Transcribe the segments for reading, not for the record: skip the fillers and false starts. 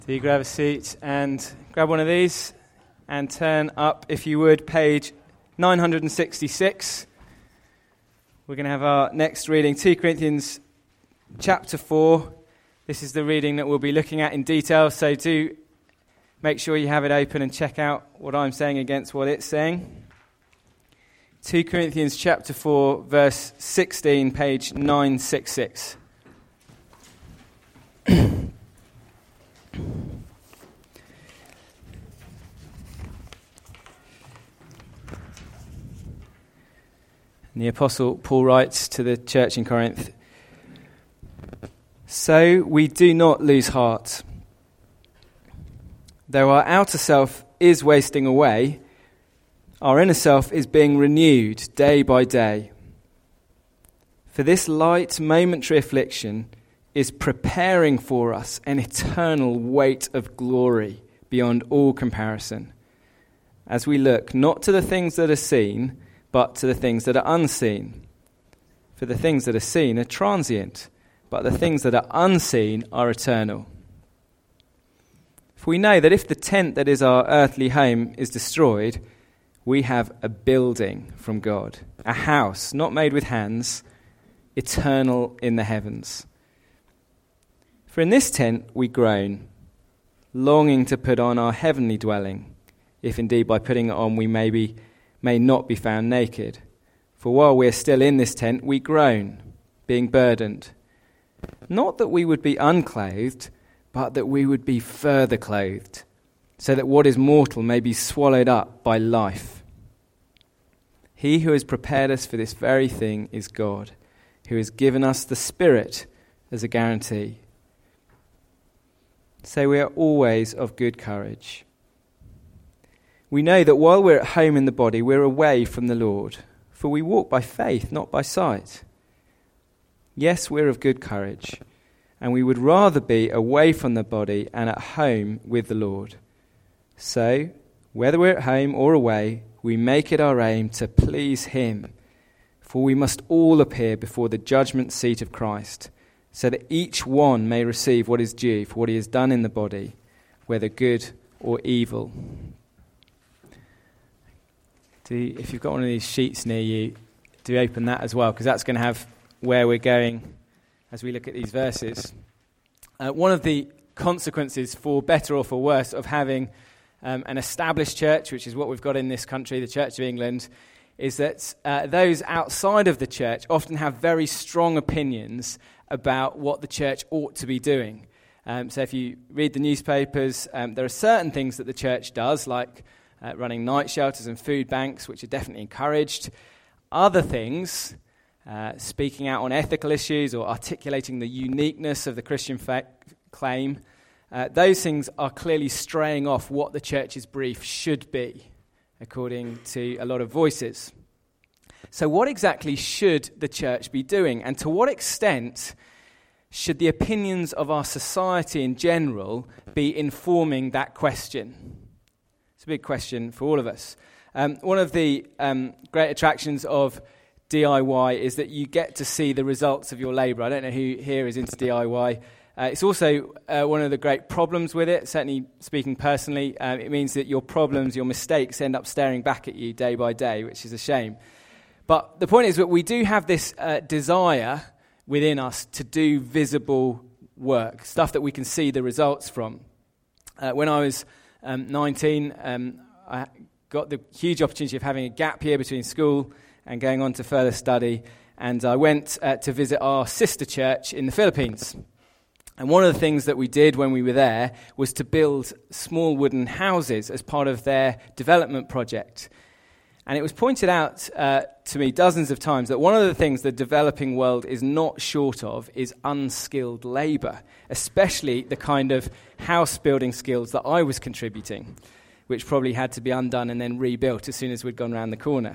Do you grab a seat and grab one of these and turn up, if you would, page 966. We're going to have our next reading, 2 Corinthians chapter 4. This is the reading that we'll be looking at in detail, so do make sure you have it open and check out what I'm saying against what it's saying. 2 Corinthians chapter 4, verse 16, page 966. And the Apostle Paul writes to the church in Corinth, "So we do not lose heart. Though our outer self is wasting away, our inner self is being renewed day by day. For this light momentary affliction is preparing for us an eternal weight of glory beyond all comparison, as we look not to the things that are seen, but to the things that are unseen. For the things that are seen are transient, but the things that are unseen are eternal. For we know that if the tent that is our earthly home is destroyed, we have a building from God, a house not made with hands, eternal in the heavens. For in this tent we groan, longing to put on our heavenly dwelling, if indeed by putting it on we may not be found naked. For while we are still in this tent, we groan, being burdened. Not that we would be unclothed, but that we would be further clothed, so that what is mortal may be swallowed up by life. He who has prepared us for this very thing is God, who has given us the Spirit as a guarantee. So we are always of good courage. We know that while we're at home in the body, we're away from the Lord, for we walk by faith, not by sight. Yes, we're of good courage, and we would rather be away from the body and at home with the Lord. So, whether we're at home or away, we make it our aim to please Him, for we must all appear before the judgment seat of Christ, so that each one may receive what is due for what he has done in the body, whether good or evil." If you've got one of these sheets near you, do open that as well, because that's going to have where we're going as we look at these verses. One of the consequences, for better or for worse, of having an established church, which is what we've got in this country, the Church of England, is that those outside of the church often have very strong opinions about what the church ought to be doing. So if you read the newspapers, there are certain things that the church does, like running night shelters and food banks, which are definitely encouraged. Other things, speaking out on ethical issues or articulating the uniqueness of the Christian claim, those things are clearly straying off what the church's brief should be, according to a lot of voices. So what exactly should the church be doing? And to what extent should the opinions of our society in general be informing that question? It's a big question for all of us. One of the great attractions of DIY is that you get to see the results of your labour. I don't know who here is into DIY. It's also one of the great problems with it, certainly speaking personally. It means that your problems, your mistakes end up staring back at you day by day, which is a shame. But the point is that we do have this desire within us to do visible work, stuff that we can see the results from. When I was 19, I got the huge opportunity of having a gap year between school and going on to further study, and I went to visit our sister church in the Philippines. And one of the things that we did when we were there was to build small wooden houses as part of their development project. And it was pointed out to me dozens of times that one of the things the developing world is not short of is unskilled labour, especially the kind of house-building skills that I was contributing, which probably had to be undone and then rebuilt as soon as we'd gone round the corner.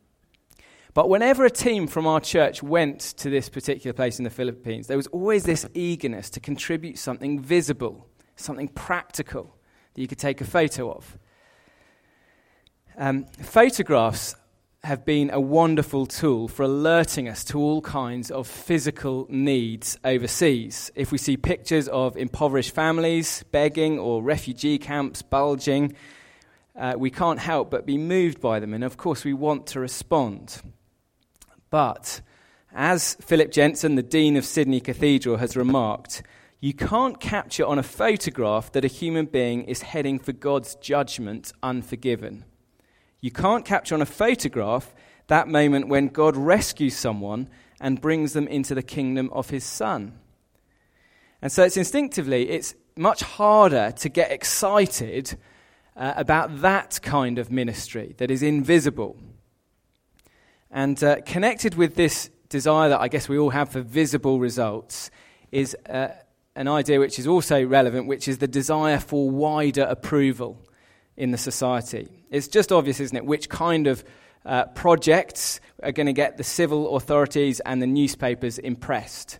But whenever a team from our church went to this particular place in the Philippines, there was always this eagerness to contribute something visible, something practical that you could take a photo of. Photographs have been a wonderful tool for alerting us to all kinds of physical needs overseas. If we see pictures of impoverished families begging or refugee camps bulging, we can't help but be moved by them, and of course we want to respond. But as Philip Jensen, the Dean of Sydney Cathedral, has remarked, you can't capture on a photograph that a human being is heading for God's judgment unforgiven. You can't capture on a photograph that moment when God rescues someone and brings them into the kingdom of his Son. And so it's much harder to get excited about that kind of ministry that is invisible. And connected with this desire that I guess we all have for visible results is an idea which is also relevant, which is the desire for wider approval in the society. It's just obvious, isn't it, which kind of projects are going to get the civil authorities and the newspapers impressed.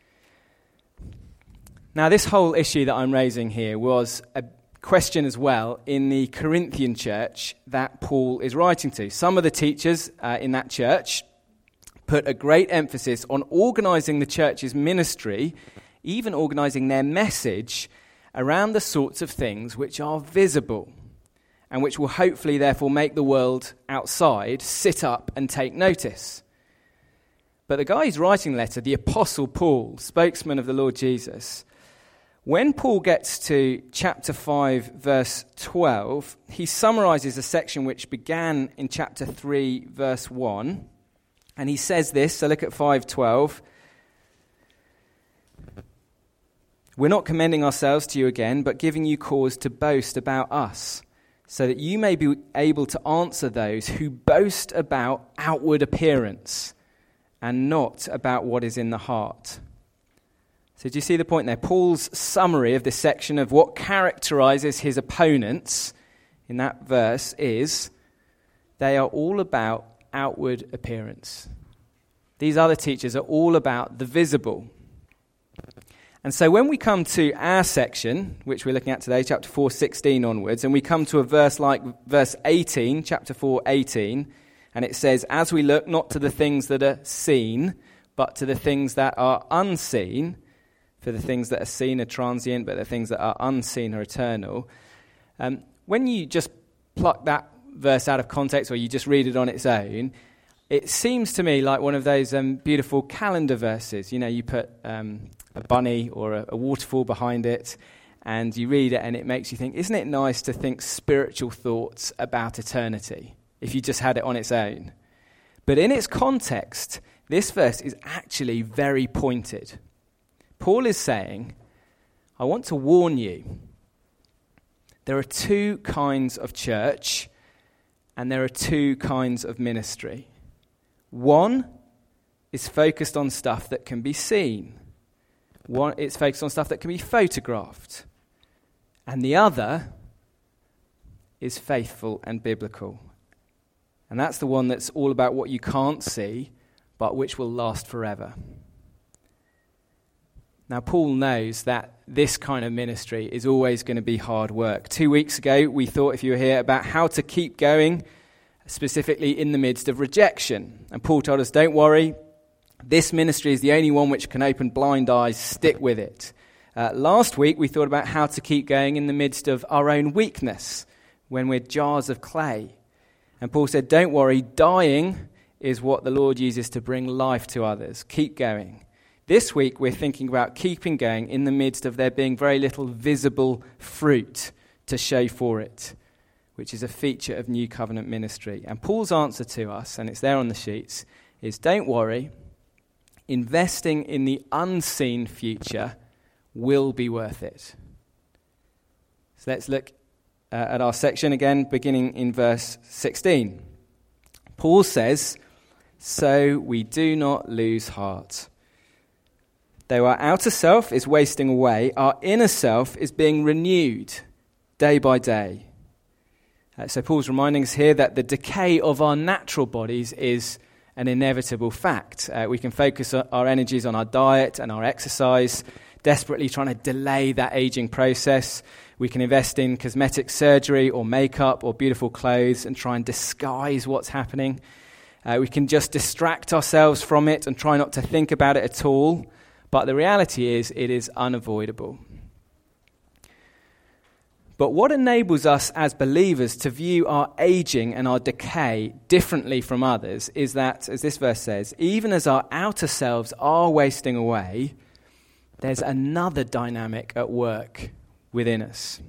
Now, this whole issue that I'm raising here was a question as well in the Corinthian church that Paul is writing to. Some of the teachers in that church put a great emphasis on organising the church's ministry, even organising their message around the sorts of things which are visible and which will hopefully therefore make the world outside sit up and take notice. But the guy who's writing the letter, the Apostle Paul, spokesman of the Lord Jesus, when Paul gets to chapter 5, verse 12, he summarises a section which began in chapter 3, verse 1. And he says this, so look at 5:12. We're not commending ourselves to you again, but giving you cause to boast about us, so that you may be able to answer those who boast about outward appearance and not about what is in the heart. So do you see the point there? Paul's summary of this section of what characterizes his opponents in that verse is they are all about outward appearance. These other teachers are all about the visible. And so when we come to our section, which we're looking at today, chapter 4:16 onwards, and we come to a verse like verse 18, chapter 4:18, and it says, as we look not to the things that are seen, but to the things that are unseen, for the things that are seen are transient, but the things that are unseen are eternal. When you just pluck that verse out of context, or you just read it on its own, it seems to me like one of those beautiful calendar verses. You know, you put a bunny or a waterfall behind it, and you read it, and it makes you think, isn't it nice to think spiritual thoughts about eternity, if you just had it on its own? But in its context, this verse is actually very pointed. Paul is saying, I want to warn you, there are two kinds of church, and there are two kinds of ministry. One is focused on stuff that can be seen. One, it's focused on stuff that can be photographed. And the other is faithful and biblical. And that's the one that's all about what you can't see, but which will last forever. Now, Paul knows that this kind of ministry is always going to be hard work. 2 weeks ago, we thought, if you were here, about how to keep going, specifically in the midst of rejection. And Paul told us, don't worry, this ministry is the only one which can open blind eyes, stick with it. Last week, we thought about how to keep going in the midst of our own weakness, when we're jars of clay. And Paul said, don't worry, dying is what the Lord uses to bring life to others. Keep going. This week, we're thinking about keeping going in the midst of there being very little visible fruit to show for it, which is a feature of New Covenant ministry. And Paul's answer to us, and it's there on the sheets, is don't worry, investing in the unseen future will be worth it. So let's look at our section again, beginning in verse 16. Paul says, so we do not lose heart. Though our outer self is wasting away, our inner self is being renewed day by day. So Paul's reminding us here that the decay of our natural bodies is an inevitable fact. We can focus our energies on our diet and our exercise, desperately trying to delay that aging process. We can invest in cosmetic surgery or makeup or beautiful clothes and try and disguise what's happening. We can just distract ourselves from it and try not to think about it at all. But the reality is, it is unavoidable. But what enables us as believers to view our aging and our decay differently from others is that, as this verse says, even as our outer selves are wasting away, there's another dynamic at work within us.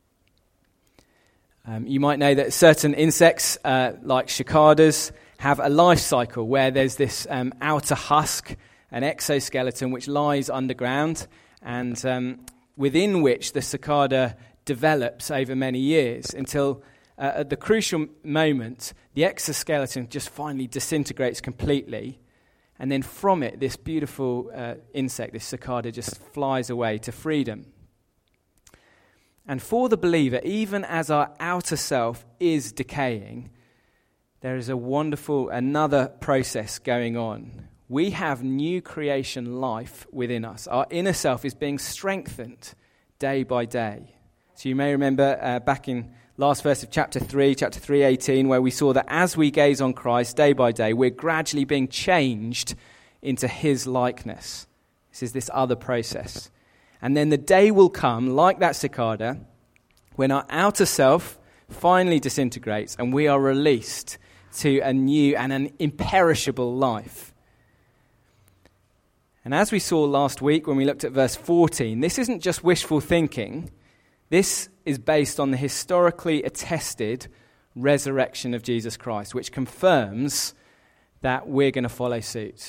You might know that certain insects, like cicadas, have a life cycle where there's this outer husk, an exoskeleton, which lies underground, and within which the cicada develops over many years until at the crucial moment, the exoskeleton just finally disintegrates completely. And then from it, this beautiful insect, this cicada, just flies away to freedom. And for the believer, even as our outer self is decaying, there is a wonderful another process going on. We have new creation life within us. Our inner self is being strengthened day by day. So you may remember back in last verse of chapter 3:18, where we saw that as we gaze on Christ day by day, we're gradually being changed into his likeness. This is this other process. And then the day will come, like that cicada, when our outer self finally disintegrates and we are released to a new and an imperishable life. And as we saw last week when we looked at verse 14, this isn't just wishful thinking. This is based on the historically attested resurrection of Jesus Christ, which confirms that we're going to follow suit.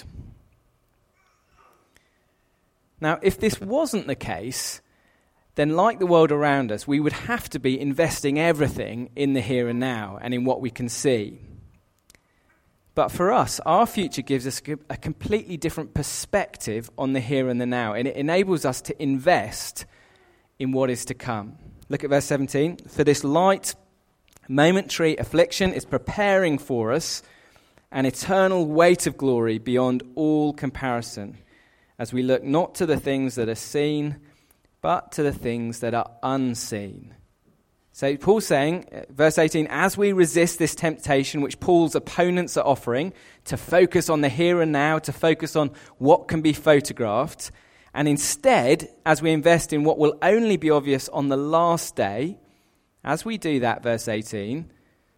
Now, if this wasn't the case, then like the world around us, we would have to be investing everything in the here and now and in what we can see. But for us, our future gives us a completely different perspective on the here and the now, and it enables us to invest in what is to come. Look at verse 17. For this light, momentary affliction is preparing for us an eternal weight of glory beyond all comparison, as we look not to the things that are seen, but to the things that are unseen. So Paul's saying, verse 18, as we resist this temptation which Paul's opponents are offering, to focus on the here and now, to focus on what can be photographed, and instead, as we invest in what will only be obvious on the last day, as we do that, verse 18,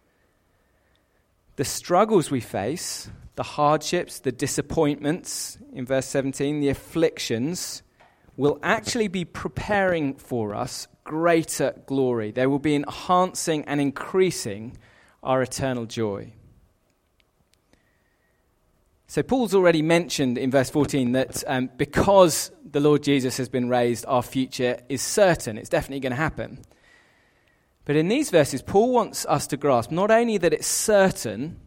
the struggles we face, the hardships, the disappointments, in verse 17, the afflictions, will actually be preparing for us greater glory. They will be enhancing and increasing our eternal joy. So Paul's already mentioned in verse 14 that because the Lord Jesus has been raised, our future is certain. It's definitely going to happen. But in these verses, Paul wants us to grasp not only that it's certain,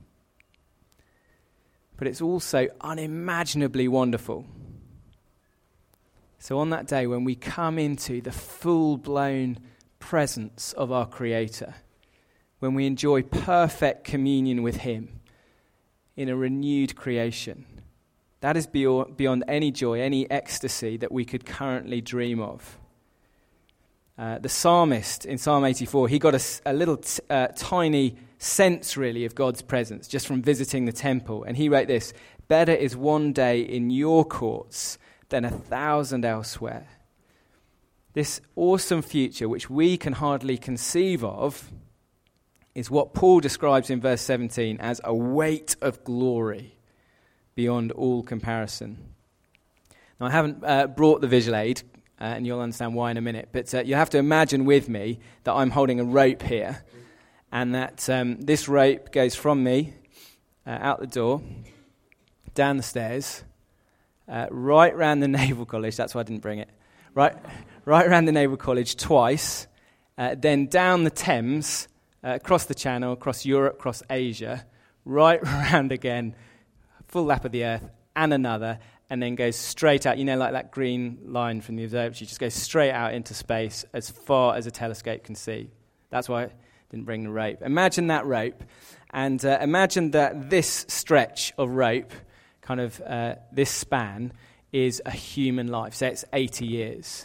but it's also unimaginably wonderful. So on that day when we come into the full-blown presence of our Creator, when we enjoy perfect communion with Him in a renewed creation, that is beyond any joy, any ecstasy that we could currently dream of. The psalmist in Psalm 84, he got a little tiny sense really of God's presence just from visiting the temple. And he wrote this, "Better is one day in your courts than 1,000 elsewhere." This awesome future, which we can hardly conceive of, is what Paul describes in verse 17 as a weight of glory beyond all comparison. Now, I haven't brought the visual aid, and you'll understand why in a minute, but you have to imagine with me that I'm holding a rope here, and that this rope goes from me out the door, down the stairs, right round the Naval College. That's why I didn't bring it. Right around the Naval College twice, then down the Thames, across the Channel, across Europe, across Asia, right around again, full lap of the Earth, and another, and then goes straight out. You know, like that green line from the observatory, just goes straight out into space as far as a telescope can see. That's why I didn't bring the rope. Imagine that rope, and imagine that this stretch of rope, kind of this span, is a human life. So it's 80 years.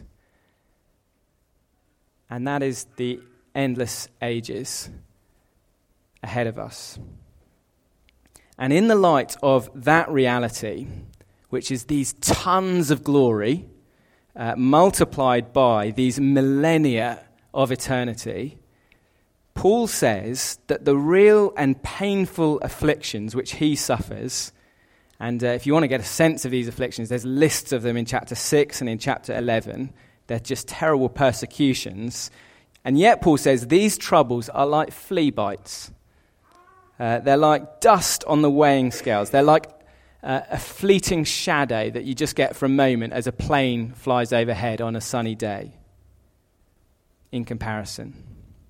And that is the endless ages ahead of us. And in the light of that reality, which is these tons of glory multiplied by these millennia of eternity, Paul says that the real and painful afflictions which he suffers, and if you want to get a sense of these afflictions, there's lists of them in chapter 6 and in chapter 11. They're just terrible persecutions. And yet Paul says these troubles are like flea bites. They're like dust on the weighing scales. They're like a fleeting shadow that you just get for a moment as a plane flies overhead on a sunny day in comparison.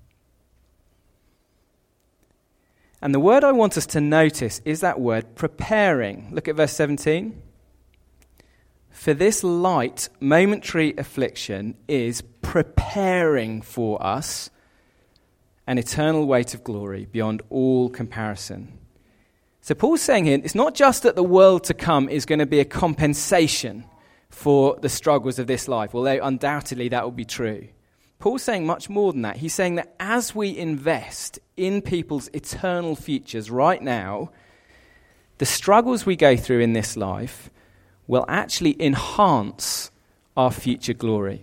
And the word I want us to notice is that word preparing. Look at verse 17. For this light, momentary affliction is preparing for us an eternal weight of glory beyond all comparison. So Paul's saying here, it's not just that the world to come is going to be a compensation for the struggles of this life, although undoubtedly that will be true. Paul's saying much more than that. He's saying that as we invest in people's eternal futures right now, the struggles we go through in this life will actually enhance our future glory.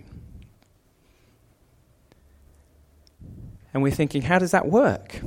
And we're thinking, how does that work?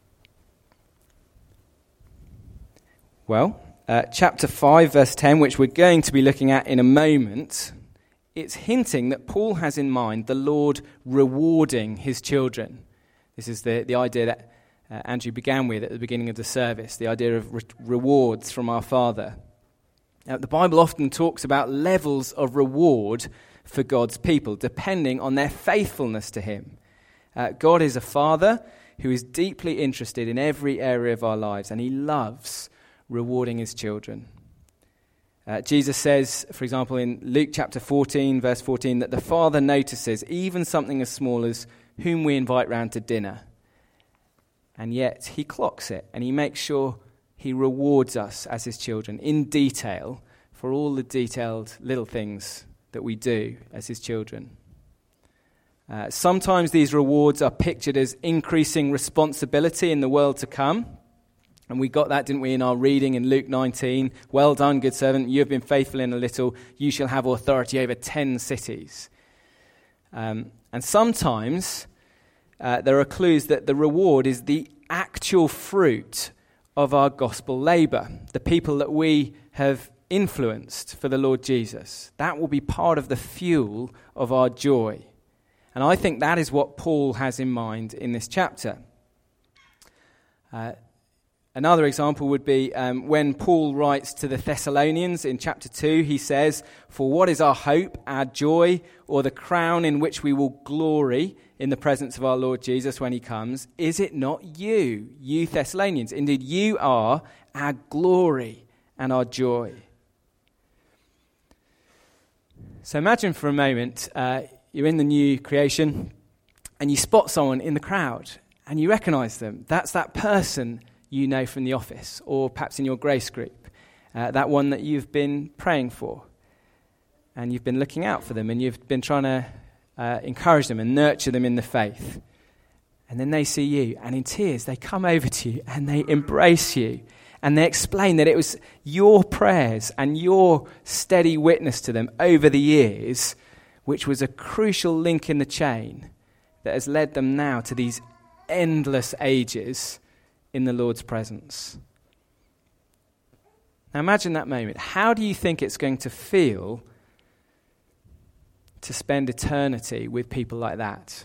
Well, chapter 5, verse 10, which we're going to be looking at in a moment, it's hinting that Paul has in mind the Lord rewarding his children. This is the idea that Andrew began with at the beginning of the service, the idea of rewards from our Father. Now, the Bible often talks about levels of reward for God's people, depending on their faithfulness to him. God is a Father who is deeply interested in every area of our lives, and he loves rewarding his children. Jesus says, for example, in Luke chapter 14, verse 14, that the Father notices even something as small as whom we invite round to dinner. And yet he clocks it, and he makes sure he rewards us as his children in detail for all the detailed little things that we do as his children. Sometimes these rewards are pictured as increasing responsibility in the world to come. And we got that, didn't we, in our reading in Luke 19. Well done, good servant. You have been faithful in a little. You shall have authority over 10 cities. And sometimes there are clues that the reward is the actual fruit of our gospel labor, the people that we have influenced for the Lord Jesus. That will be part of the fuel of our joy. And I think that is what Paul has in mind in this chapter. Another example would be when Paul writes to the Thessalonians in chapter 2, he says, "For what is our hope, our joy, or the crown in which we will glory in the presence of our Lord Jesus when he comes? Is it not you, you Thessalonians? Indeed, you are our glory and our joy." So imagine for a moment, you're in the new creation and you spot someone in the crowd and you recognize them. That's that person you know from the office, or perhaps in your grace group, that one that you've been praying for, and you've been looking out for them, and you've been trying to encourage them and nurture them in the faith. And then they see you, and in tears they come over to you and they embrace you, and they explain that it was your prayers and your steady witness to them over the years which was a crucial link in the chain that has led them now to these endless ages in the Lord's presence. Now imagine that moment. How do you think it's going to feel to spend eternity with people like that?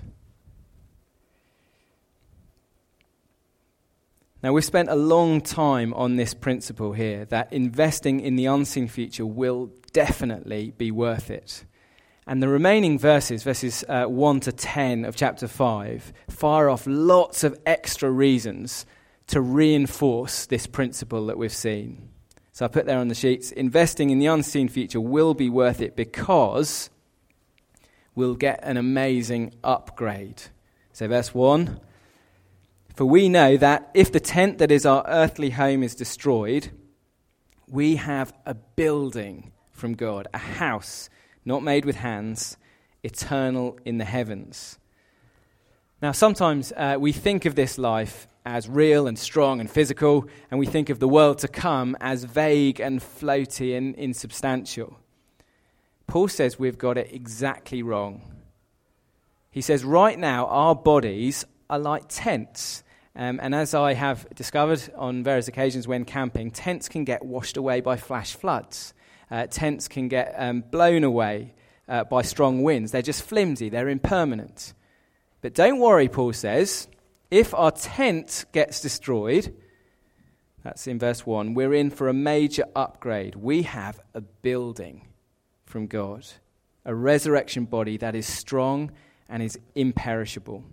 Now we've spent a long time on this principle here, that investing in the unseen future will definitely be worth it. And the remaining verses 1 to 10 of chapter 5, fire off lots of extra reasons to reinforce this principle that we've seen. So I put there on the sheets, investing in the unseen future will be worth it because we'll get an amazing upgrade. So verse 1, "For we know that if the tent that is our earthly home is destroyed, we have a building from God, a house not made with hands, eternal in the heavens." Now sometimes we think of this life as real and strong and physical, and we think of the world to come as vague and floaty and insubstantial. Paul says we've got it exactly wrong. He says right now our bodies are like tents. And as I have discovered on various occasions when camping, tents can get washed away by flash floods. Tents can get blown away by strong winds. They're just flimsy. They're impermanent. But don't worry, Paul says, if our tent gets destroyed, that's in verse 1, we're in for a major upgrade. We have a building from God, a resurrection body that is strong and is imperishable.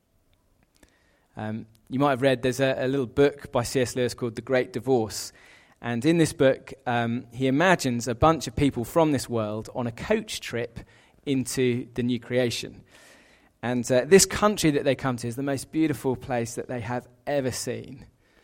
You might have read, there's a little book by C.S. Lewis called The Great Divorce. And in this book, he imagines a bunch of people from this world on a coach trip into the new creation. And this country that they come to is the most beautiful place that they have ever seen.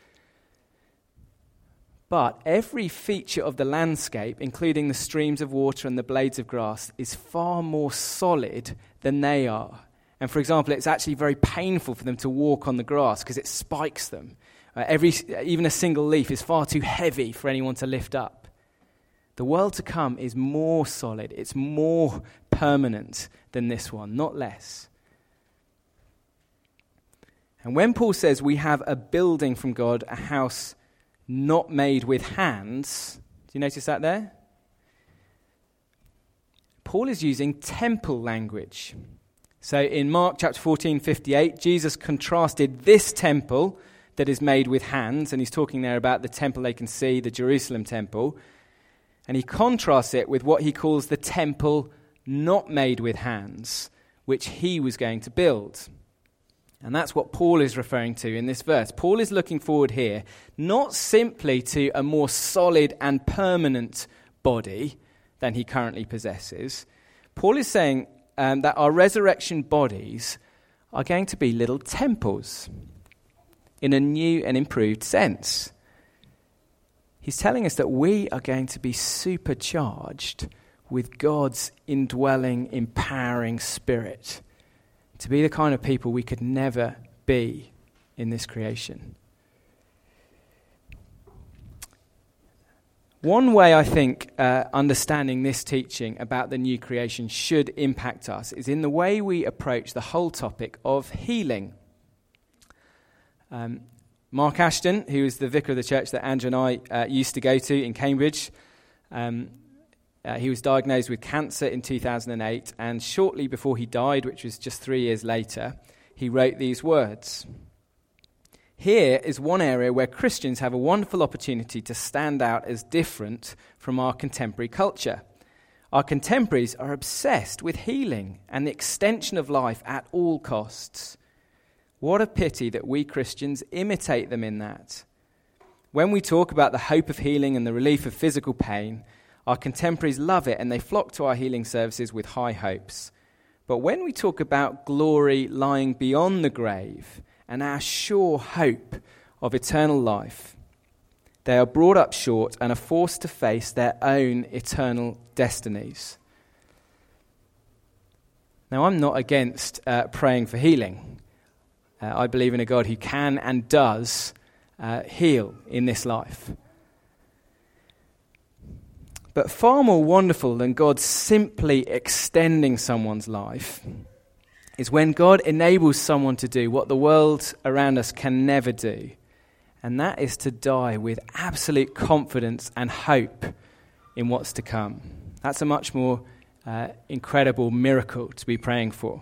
But every feature of the landscape, including the streams of water and the blades of grass, is far more solid than they are. And for example, it's actually very painful for them to walk on the grass because it spikes them. Even a single leaf is far too heavy for anyone to lift up. The world to come is more solid. It's more permanent than this one, not less. And when Paul says we have a building from God, a house not made with hands, do you notice that there? Paul is using temple language. So in Mark chapter 14:58, Jesus contrasted this temple that is made with hands, and he's talking there about the temple they can see, the Jerusalem temple, and he contrasts it with what he calls the temple not made with hands, which he was going to build. And that's what Paul is referring to in this verse. Paul is looking forward here not simply to a more solid and permanent body than he currently possesses. Paul is saying that our resurrection bodies are going to be little temples in a new and improved sense. He's telling us that we are going to be supercharged with God's indwelling, empowering spirit to be the kind of people we could never be in this creation. One way I think understanding this teaching about the new creation should impact us is in the way we approach the whole topic of healing. Mark Ashton, who is the vicar of the church that Andrew and I used to go to in Cambridge, he was diagnosed with cancer in 2008, and shortly before he died, which was just 3 years later, he wrote these words. Here is one area where Christians have a wonderful opportunity to stand out as different from our contemporary culture. Our contemporaries are obsessed with healing and the extension of life at all costs. What a pity that we Christians imitate them in that. When we talk about the hope of healing and the relief of physical pain, our contemporaries love it and they flock to our healing services with high hopes. But when we talk about glory lying beyond the grave and our sure hope of eternal life, they are brought up short and are forced to face their own eternal destinies. Now, I'm not against praying for healing. I believe in a God who can and does heal in this life. But far more wonderful than God simply extending someone's life is when God enables someone to do what the world around us can never do, and that is to die with absolute confidence and hope in what's to come. That's a much more incredible miracle to be praying for.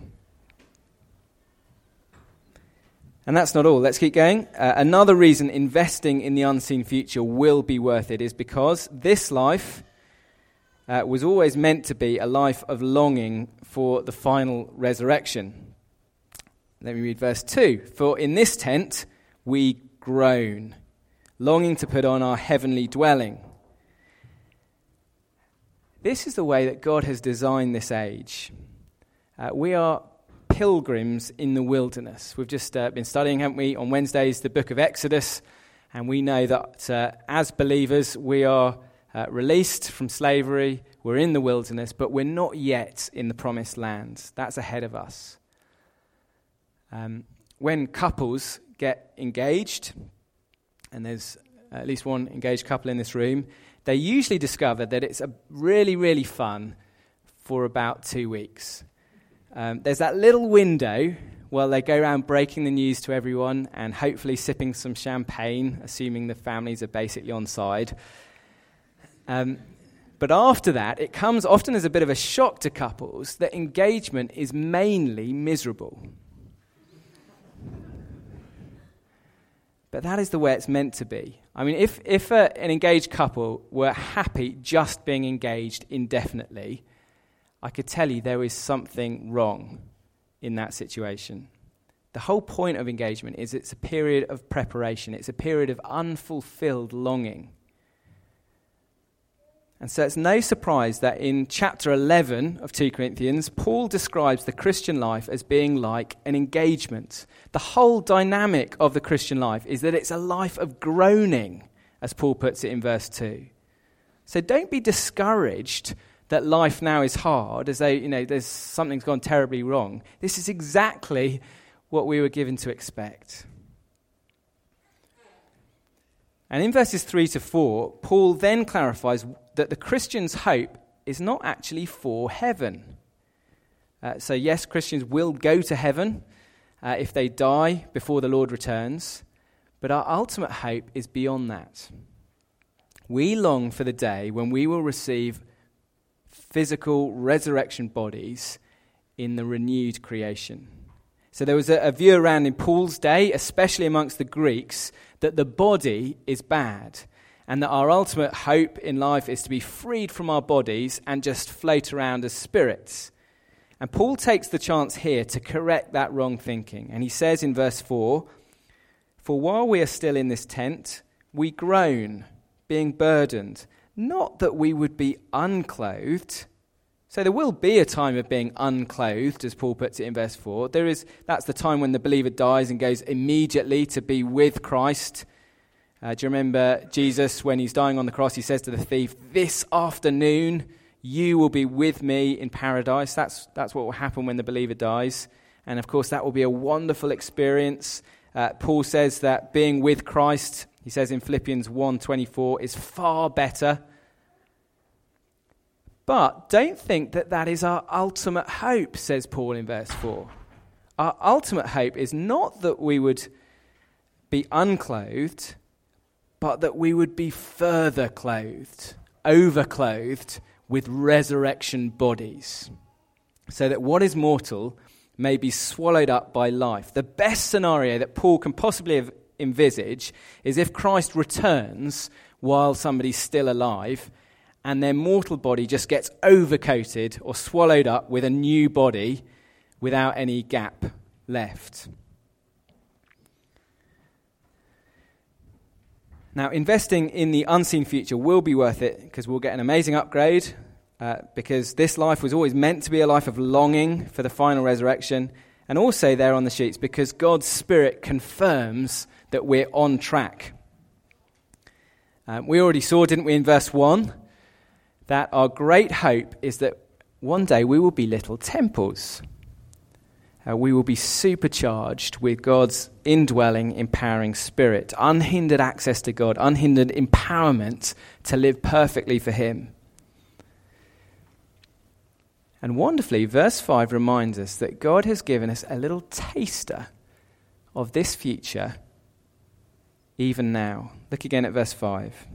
And that's not all. Let's keep going. Another reason investing in the unseen future will be worth it is because this life was always meant to be a life of longing for the final resurrection. Let me read verse 2. For in this tent we groan, longing to put on our heavenly dwelling. This is the way that God has designed this age. We are pilgrims in the wilderness. We've just been studying, haven't we, on Wednesdays, the book of Exodus, and we know that as believers we are released from slavery, we're in the wilderness, but we're not yet in the promised land. That's ahead of us. When couples get engaged, and there's at least one engaged couple in this room, they usually discover that it's really, really fun for about 2 weeks. There's that little window where they go around breaking the news to everyone and hopefully sipping some champagne, assuming the families are basically on side. But after that, it comes often as a bit of a shock to couples that engagement is mainly miserable. But that is the way it's meant to be. I mean, if an engaged couple were happy just being engaged indefinitely, I could tell you there is something wrong in that situation. The whole point of engagement is it's a period of preparation. It's a period of unfulfilled longing. And so it's no surprise that in chapter 11 of 2 Corinthians, Paul describes the Christian life as being like an engagement. The whole dynamic of the Christian life is that it's a life of groaning, as Paul puts it in verse 2. So don't be discouraged that life now is hard, as though, there's something's gone terribly wrong. This is exactly what we were given to expect. And in verses 3 to 4, Paul then clarifies that the Christian's hope is not actually for heaven. So yes, Christians will go to heaven if they die before the Lord returns, but our ultimate hope is beyond that. We long for the day when we will receive physical resurrection bodies in the renewed creation. So there was a view around in Paul's day, especially amongst the Greeks, that the body is bad and that our ultimate hope in life is to be freed from our bodies and just float around as spirits. And Paul takes the chance here to correct that wrong thinking. And he says in verse 4, "For while we are still in this tent, we groan, being burdened, not that we would be unclothed." So there will be a time of being unclothed, as Paul puts it in verse 4. That's the time when the believer dies and goes immediately to be with Christ. Do you remember Jesus, when he's dying on the cross, he says to the thief, "This afternoon you will be with me in paradise." That's what will happen when the believer dies. And of course, that will be a wonderful experience. Paul says that being with Christ, he says in Philippians 1:24, is far better. But don't think that that is our ultimate hope, says Paul in verse 4. Our ultimate hope is not that we would be unclothed, but that we would be further clothed, overclothed with resurrection bodies, so that what is mortal may be swallowed up by life. The best scenario that Paul can possibly envisage is if Christ returns while somebody's still alive, and their mortal body just gets overcoated or swallowed up with a new body without any gap left. Now, investing in the unseen future will be worth it because we'll get an amazing upgrade, because this life was always meant to be a life of longing for the final resurrection, and also there on the sheets because God's Spirit confirms that we're on track. We already saw, didn't we, in verse 1, that our great hope is that one day we will be little temples. We will be supercharged with God's indwelling, empowering Spirit, unhindered access to God, unhindered empowerment to live perfectly for Him. And wonderfully, verse 5 reminds us that God has given us a little taster of this future even now. Look again at verse 5.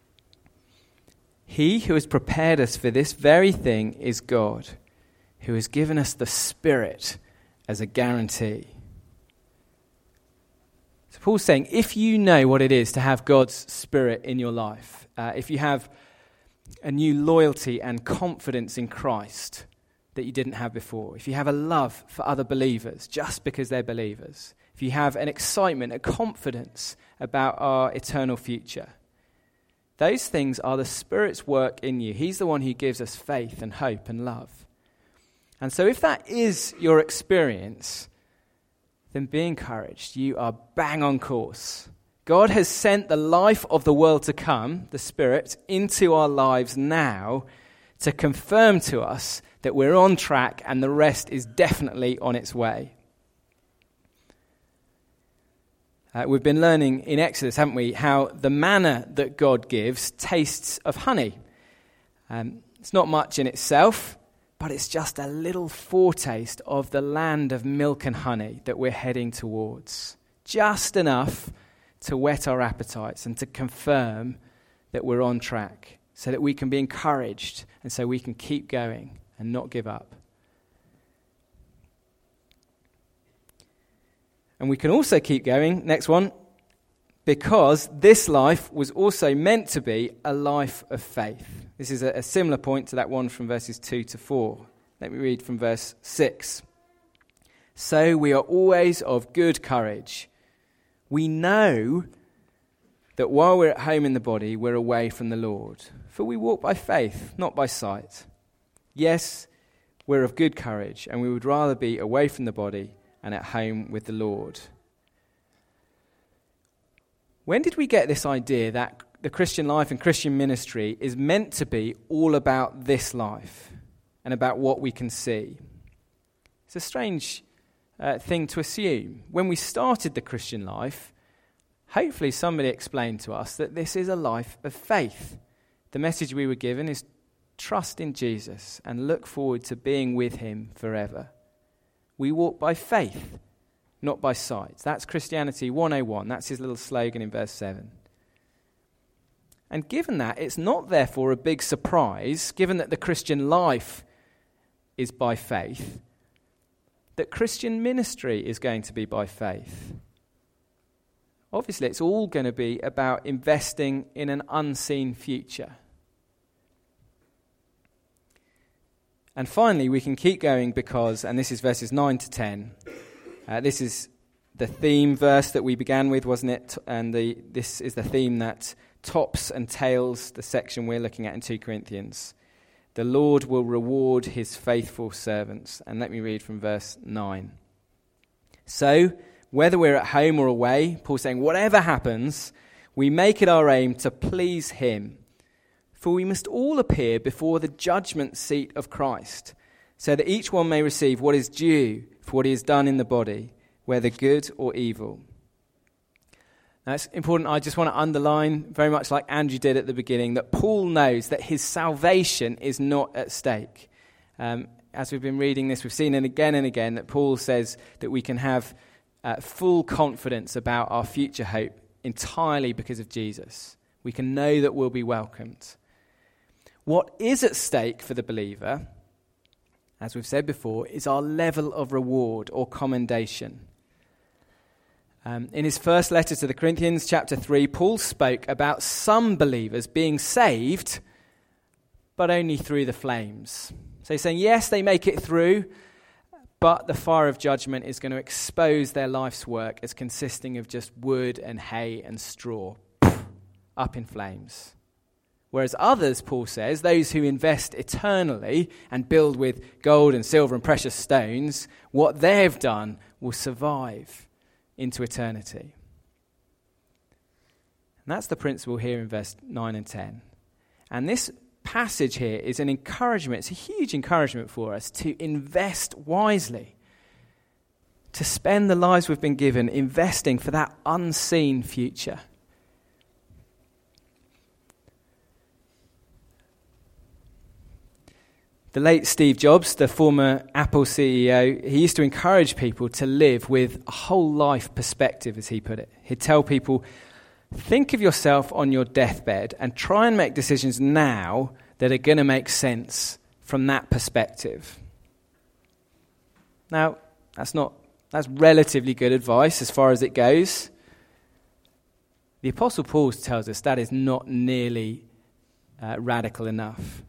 "He who has prepared us for this very thing is God, who has given us the Spirit as a guarantee." So Paul's saying, if you know what it is to have God's Spirit in your life, if you have a new loyalty and confidence in Christ that you didn't have before, if you have a love for other believers just because they're believers, if you have an excitement, a confidence about our eternal future, those things are the Spirit's work in you. He's the one who gives us faith and hope and love. And so if that is your experience, then be encouraged. You are bang on course. God has sent the life of the world to come, the Spirit, into our lives now to confirm to us that we're on track and the rest is definitely on its way. We've been learning in Exodus, haven't we, how the manna that God gives tastes of honey. It's not much in itself, but it's just a little foretaste of the land of milk and honey that we're heading towards. Just enough to whet our appetites and to confirm that we're on track, so that we can be encouraged and so we can keep going and not give up. And we can also keep going, next one, because this life was also meant to be a life of faith. This is a similar point to that one from verses 2 to 4. Let me read from verse 6. So we are always of good courage. We know that while we're at home in the body, we're away from the Lord. For we walk by faith, not by sight. Yes, we're of good courage, and we would rather be away from the body and at home with the Lord. When did we get this idea that the Christian life and Christian ministry is meant to be all about this life and about what we can see? It's a strange thing to assume. When we started the Christian life, hopefully somebody explained to us that this is a life of faith. The message we were given is trust in Jesus and look forward to being with him forever. We walk by faith, not by sight. That's Christianity 101. That's his little slogan in verse 7. And given that, it's not therefore a big surprise, given that the Christian life is by faith, that Christian ministry is going to be by faith. Obviously, it's all going to be about investing in an unseen future. And finally, we can keep going because, and this is verses 9 to 10, this is the theme verse that we began with, wasn't it? And this is the theme that tops and tails the section we're looking at in 2 Corinthians. The Lord will reward his faithful servants. And let me read from verse 9. So, whether we're at home or away, Paul's saying, whatever happens, we make it our aim to please him. For we must all appear before the judgment seat of Christ, so that each one may receive what is due for what he has done in the body, whether good or evil. Now it's important, I just want to underline, very much like Andrew did at the beginning, that Paul knows that his salvation is not at stake. As we've been reading this, we've seen it again and again that Paul says that we can have full confidence about our future hope entirely because of Jesus. We can know that we'll be welcomed. What is at stake for the believer, as we've said before, is our level of reward or commendation. In his first letter to the Corinthians, chapter 3, Paul spoke about some believers being saved, but only through the flames. So he's saying, yes, they make it through, but the fire of judgment is going to expose their life's work as consisting of just wood and hay and straw, up in flames. Whereas others, Paul says, those who invest eternally and build with gold and silver and precious stones, what they've done will survive into eternity. And that's the principle here in verse 9 and 10. And this passage here is an encouragement, it's a huge encouragement for us to invest wisely, to spend the lives we've been given investing for that unseen future. The late Steve Jobs, the former Apple CEO, he used to encourage people to live with a whole life perspective, as he put it. He'd tell people, think of yourself on your deathbed and try and make decisions now that are going to make sense from that perspective. Now, that's relatively good advice as far as it goes. The Apostle Paul tells us that is not nearly radical enough.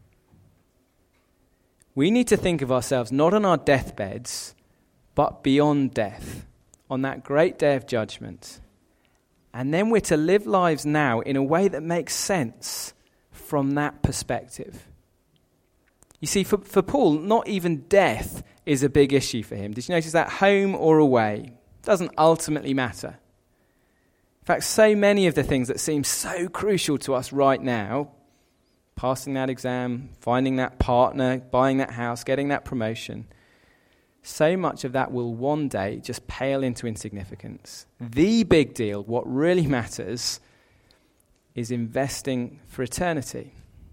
We need to think of ourselves not on our deathbeds, but beyond death, on that great day of judgment. And then we're to live lives now in a way that makes sense from that perspective. You see, for Paul, not even death is a big issue for him. Did you notice that? Home or away doesn't ultimately matter. In fact, so many of the things that seem so crucial to us right now, passing that exam, finding that partner, buying that house, getting that promotion, so much of that will one day just pale into insignificance. The big deal, what really matters, is investing for eternity.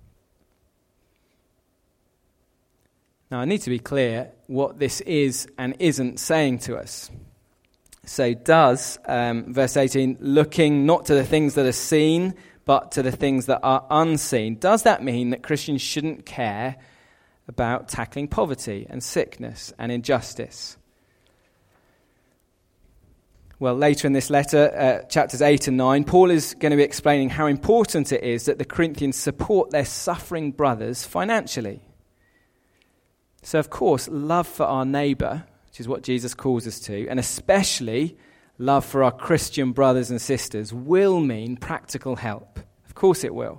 Now, I need to be clear what this is and isn't saying to us. So does, verse 18, looking not to the things that are seen, but to the things that are unseen, does that mean that Christians shouldn't care about tackling poverty and sickness and injustice? Well, later in this letter, chapters 8 and 9, Paul is going to be explaining how important it is that the Corinthians support their suffering brothers financially. So, of course, love for our neighbour, which is what Jesus calls us to, and especially love for our Christian brothers and sisters, will mean practical help. Of course it will.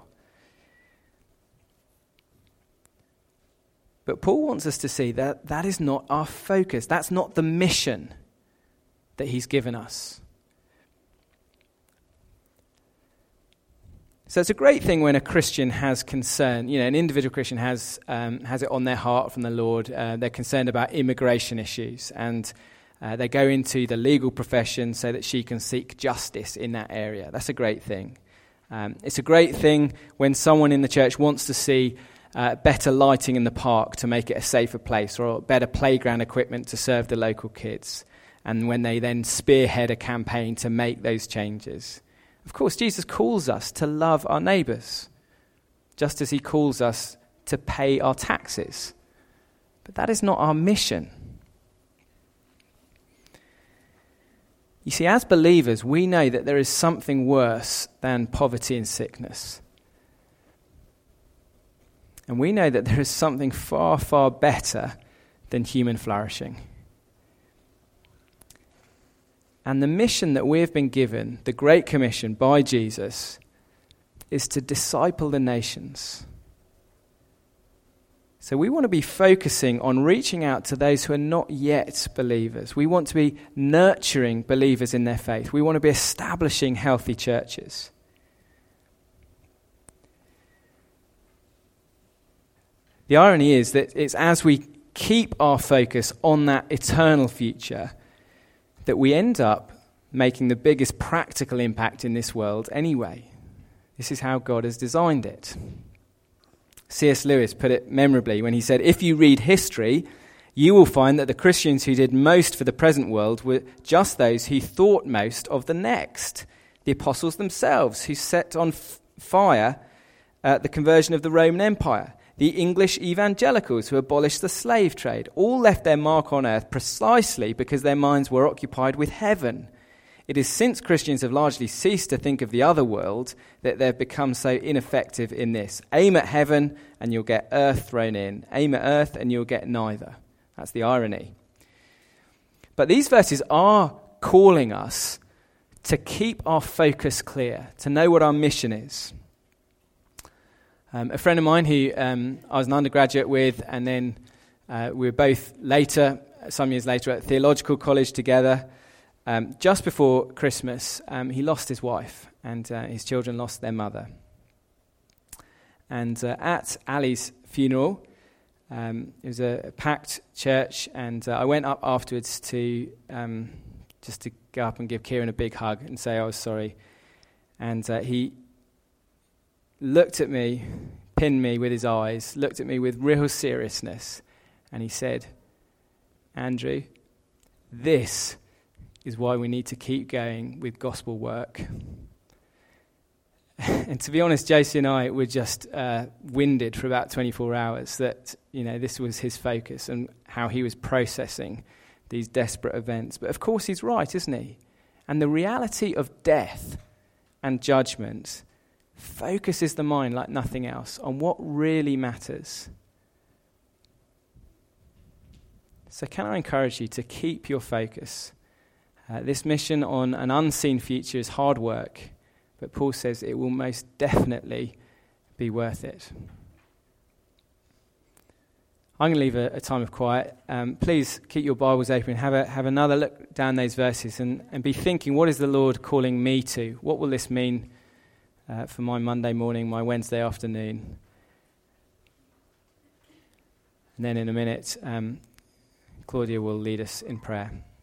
But Paul wants us to see that that is not our focus. That's not the mission that he's given us. So it's a great thing when a Christian has concern. You know, an individual Christian has it on their heart from the Lord. They're concerned about immigration issues, and they go into the legal profession so that she can seek justice in that area. That's a great thing. It's a great thing when someone in the church wants to see better lighting in the park to make it a safer place, or better playground equipment to serve the local kids, and when they then spearhead a campaign to make those changes. Of course, Jesus calls us to love our neighbours, just as he calls us to pay our taxes. But that is not our mission. You see, as believers, we know that there is something worse than poverty and sickness. And we know that there is something far, far better than human flourishing. And the mission that we have been given, the Great Commission by Jesus, is to disciple the nations. So we want to be focusing on reaching out to those who are not yet believers. We want to be nurturing believers in their faith. We want to be establishing healthy churches. The irony is that it's as we keep our focus on that eternal future that we end up making the biggest practical impact in this world anyway. This is how God has designed it. C.S. Lewis put it memorably when he said, "If you read history, you will find that the Christians who did most for the present world were just those who thought most of the next. The apostles themselves, who set on fire the conversion of the Roman Empire. The English evangelicals who abolished the slave trade, all left their mark on earth precisely because their minds were occupied with heaven. It is since Christians have largely ceased to think of the other world that they've become so ineffective in this. Aim at heaven and you'll get earth thrown in. Aim at earth and you'll get neither." That's the irony. But these verses are calling us to keep our focus clear, to know what our mission is. A friend of mine who I was an undergraduate with, and then we were both later, some years later, at theological college together. Just before Christmas, he lost his wife, and his children lost their mother. And at Ali's funeral, it was a packed church, and I went up afterwards to just to go up and give Kieran a big hug and say I was sorry. And he looked at me, pinned me with his eyes, looked at me with real seriousness, and he said, "Andrew, this is why we need to keep going with gospel work." And to be honest, Josie and I were just winded for about 24 hours that, you know, this was his focus and how he was processing these desperate events. But of course he's right, isn't he? And the reality of death and judgment focuses the mind like nothing else on what really matters. So can I encourage you to keep your focus? This mission on an unseen future is hard work, but Paul says it will most definitely be worth it. I'm going to leave a time of quiet. Please keep your Bibles open. Have another look down those verses and be thinking, what is the Lord calling me to? What will this mean for my Monday morning, my Wednesday afternoon? And then in a minute, Claudia will lead us in prayer.